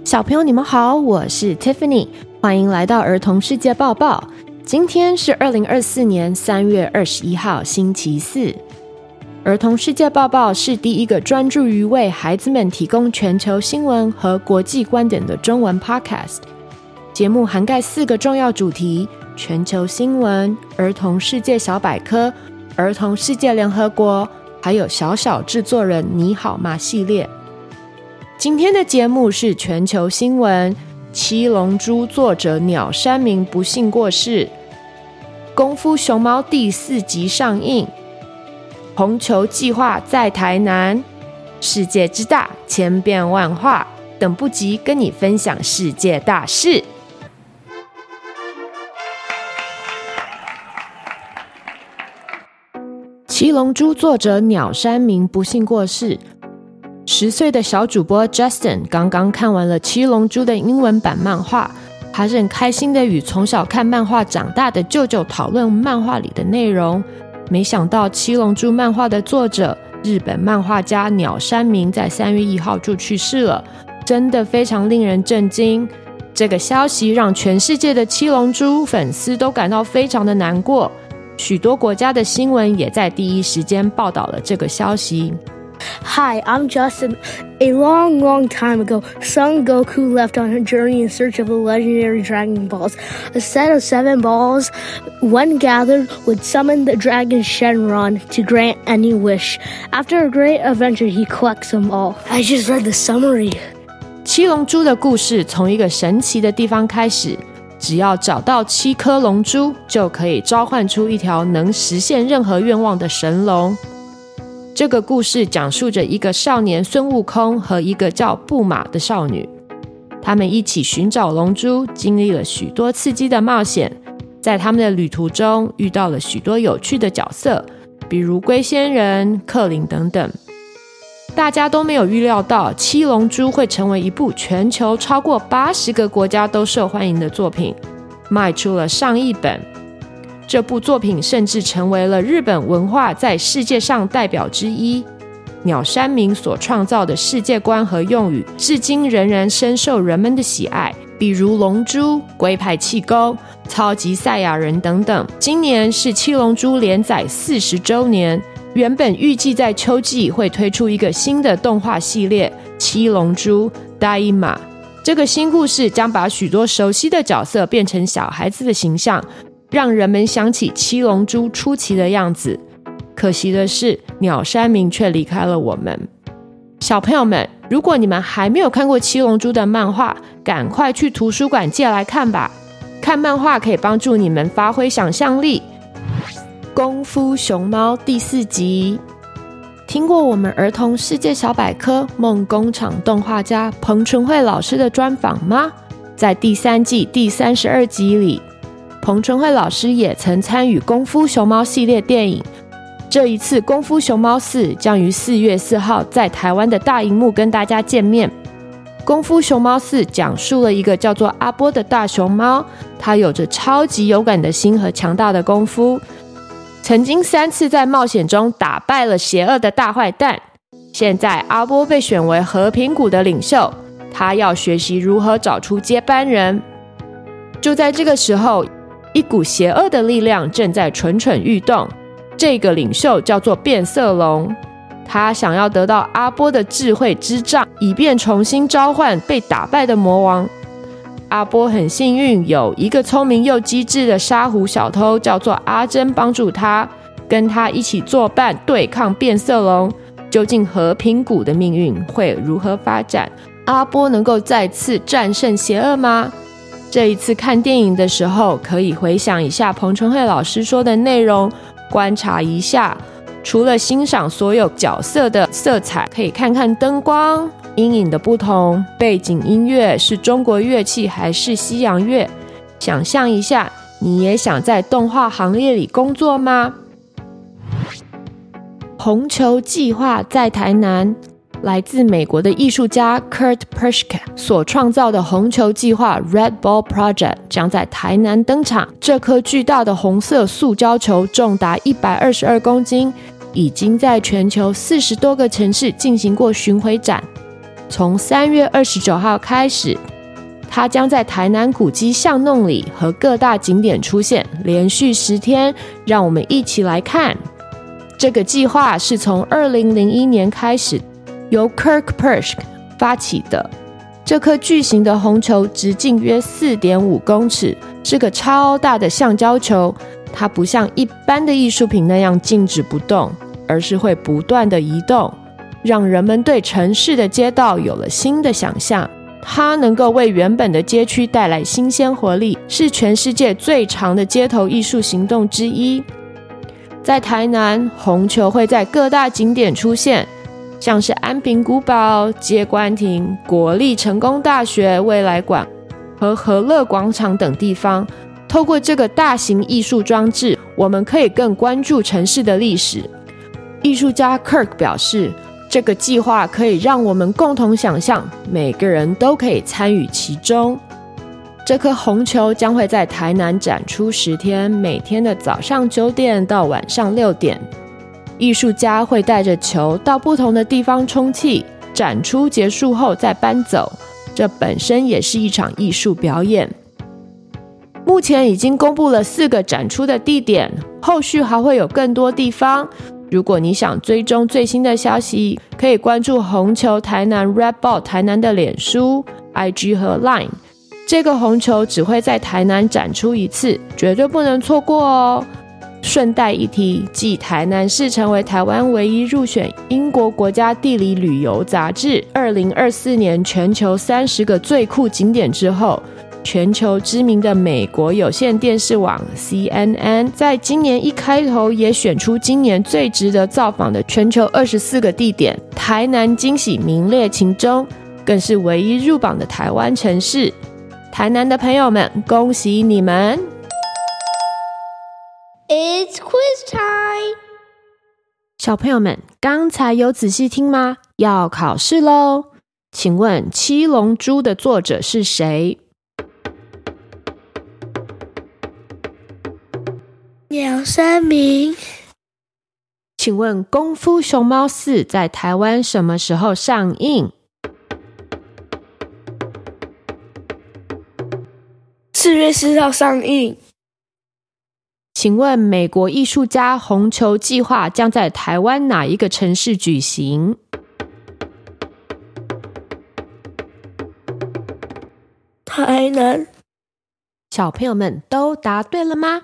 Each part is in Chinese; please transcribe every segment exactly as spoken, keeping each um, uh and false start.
小朋友你们好，我是 Tiffany， 欢迎来到儿童世界报报。今天是二零二四年三月二十一号星期四。儿童世界报报是第一个专注于为孩子们提供全球新闻和国际观点的中文 podcast。 节目涵盖四个重要主题：全球新闻、儿童世界小百科、儿童世界联合国，还有小小制作人你好吗系列。今天的节目是全球新闻，七龙珠作者鸟山明不幸过世，功夫熊猫第四集上映，红球计划在台南，世界之大千变万化，等不及跟你分享世界大事。七龙珠作者鸟山明不幸过世，十岁的小主播 Justin 刚刚看完了七龙珠的英文版漫画，他正开心地与从小看漫画长大的舅舅讨论漫画里的内容。没想到七龙珠漫画的作者日本漫画家鸟山明在三月一号就去世了，真的非常令人震惊。这个消息让全世界的七龙珠粉丝都感到非常的难过，许多国家的新闻也在第一时间报道了这个消息。 Hi, I'm Justin. A long, long time ago, Son Goku left on a journey in search of the legendary Dragon Balls. A set of seven balls, when gathered, would summon the dragon Shenron to grant any wish. After a great adventure, he collects them all. I just read the summary. 七龙珠的故事从一个神奇的地方开始，只要找到七颗龙珠，就可以召唤出一条能实现任何愿望的神龙。这个故事讲述着一个少年孙悟空和一个叫布玛的少女，他们一起寻找龙珠，经历了许多刺激的冒险。在他们的旅途中遇到了许多有趣的角色，比如龟仙人、克林等等。大家都没有预料到七龙珠会成为一部全球超过八十个国家都受欢迎的作品，卖出了上亿本。这部作品甚至成为了日本文化在世界上代表之一。鸟山明所创造的世界观和用语至今仍然深受人们的喜爱，比如龙珠、龟派气功、超级赛亚人等等。今年是七龙珠连载四十周年，原本预计在秋季会推出一个新的动画系列七龙珠 Daima。 这个新故事将把许多熟悉的角色变成小孩子的形象，让人们想起七龙珠初期的样子。可惜的是，鸟山明却离开了我们。小朋友们，如果你们还没有看过七龙珠的漫画，赶快去图书馆借来看吧。看漫画可以帮助你们发挥想象力。功夫熊猫第四集，听过我们儿童世界小百科梦工厂动画家彭纯惠老师的专访吗？在第三季第三十二集里，彭纯惠老师也曾参与功夫熊猫系列电影。这一次功夫熊猫四将于四月四号在台湾的大荧幕跟大家见面。功夫熊猫四讲述了一个叫做阿波的大熊猫，它有着超级勇敢的心和强大的功夫，曾经三次在冒险中打败了邪恶的大坏蛋。现在阿波被选为和平谷的领袖，他要学习如何找出接班人。就在这个时候，一股邪恶的力量正在蠢蠢欲动，这个领袖叫做变色龙，他想要得到阿波的智慧之杖，以便重新召唤被打败的魔王。阿波很幸运，有一个聪明又机智的沙狐小偷叫做阿珍帮助他，跟他一起作伴对抗变色龙。究竟和平谷的命运会如何发展？阿波能够再次战胜邪恶吗？这一次看电影的时候，可以回想一下彭纯惠老师说的内容，观察一下。除了欣赏所有角色的色彩，可以看看灯光、阴影的不同，背景音乐是中国乐器还是西洋乐。想象一下，你也想在动画行业里工作吗？红球计划在台南，来自美国的艺术家 Kurt Perschke 所创造的红球计划 Red Ball Project 将在台南登场。这颗巨大的红色塑胶球重达一百二十二公斤，已经在全球四十多个城市进行过巡回展。 从三月二十九号开始，它将在台南古迹巷弄里和各大景点出现，连续十天，让我们一起来看。这个计划是从二零零一年开始，由 Kirk Pershk 发起的。这颗巨型的红球直径约 四点五公尺，是个超大的橡胶球。它不像一般的艺术品那样静止不动，而是会不断的移动，让人们对城市的街道有了新的想象。它能够为原本的街区带来新鲜活力，是全世界最长的街头艺术行动之一。在台南，红球会在各大景点出现，像是安平古堡、接官亭、国立成功大学未来馆和和乐广场等地方。透过这个大型艺术装置，我们可以更关注城市的历史。艺术家 Kirk 表示，这个计划可以让我们共同想象，每个人都可以参与其中。这颗红球将会在台南展出十天，每天的早上九点到晚上六点。艺术家会带着球到不同的地方充气，展出结束后再搬走。这本身也是一场艺术表演。目前已经公布了四个展出的地点，后续还会有更多地方。如果你想追踪最新的消息，可以关注红球台南 Red Ball 台南的脸书、I G 和 Line。 这个红球只会在台南展出一次，绝对不能错过哦。顺带一提，继台南市成为台湾唯一入选英国国家地理旅游杂志二零二四年全球三十个最酷景点之后，全球知名的美国有线电视网 C N N 在今年一开头也选出今年最值得造访的全球二十四个地点，台南惊喜名列其中，更是唯一入榜的台湾城市。台南的朋友们，恭喜你们！ It's quiz time！ 小朋友们，刚才有仔细听吗？要考试咯！请问《七龙珠》的作者是谁？ 鸟山明。 请问《功夫熊猫四》在台湾什么时候上映？ 四月四号上映。 请问美国艺术家红球计划将在台湾哪一个城市举行？ 台南。 小朋友们都答对了吗？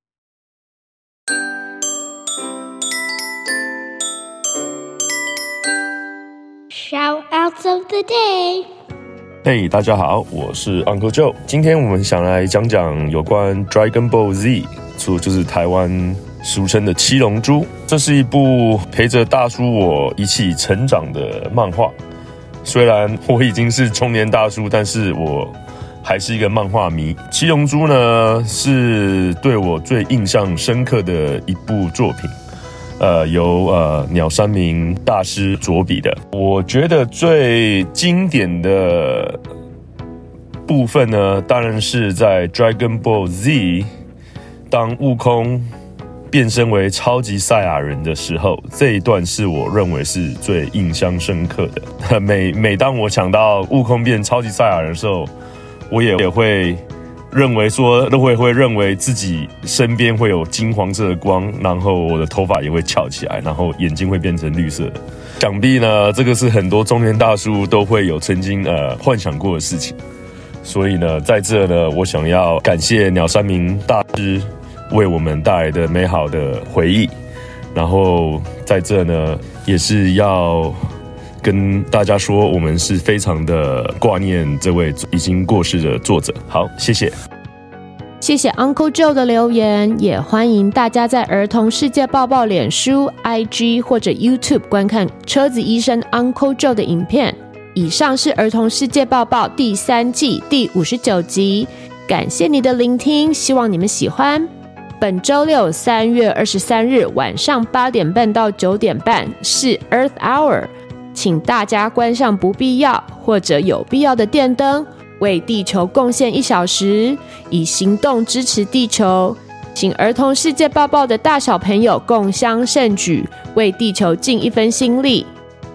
Shoutouts of the day。 嘿、hey, 大家好，我是 Uncle Joe。今天我们想来讲讲有关 Dragon Ball Z， 就是台湾俗称的七龙珠。这是一部陪着大叔我一起成长的漫画。虽然我已经是中年大叔，但是我还是一个漫画迷。七龙珠呢，是对我最印象深刻的一部作品。呃，由呃鸟山明大师着笔的。我觉得最经典的部分呢，当然是在 Dragon Ball Z 当悟空变身为超级赛亚人的时候，这一段是我认为是最印象深刻的。每每当我想到悟空变超级赛亚人的时候，我也也会认为说都会会认为自己身边会有金黄色的光，然后我的头发也会翘起来，然后眼睛会变成绿色的。想必呢，这个是很多中年大叔都会有曾经呃幻想过的事情。所以呢，在这呢，我想要感谢鸟山明大师为我们带来的美好的回忆。然后在这呢，也是要跟大家说，我们是非常的挂念这位已经过世的作者。好，谢谢。 谢谢 Uncle Joe 的留言，也欢迎大家在儿童世界报报脸书、I G 或者 YouTube 观看车子医生 Uncle Joe 的影片。以上是儿童世界报报第三季第五十九集，感谢你的聆听，希望你们喜欢。本周六三月二十三日晚上八点半到九点半是 Earth Hour，请大家关上不必要或者有必要的电灯，为地球贡献一小时，以行动支持地球。请儿童世界报报的大小朋友共襄盛举，为地球尽一分心力。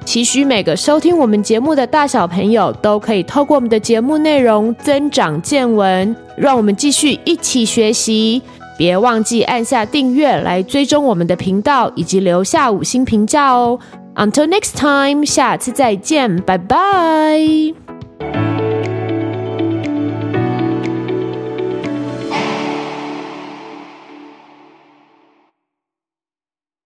期许每个收听我们节目的大小朋友都可以透过我们的节目内容增长见闻，让我们继续一起学习。别忘记按下订阅来追踪我们的频道，以及留下五星评价哦。Until next time， 下次再见，拜拜。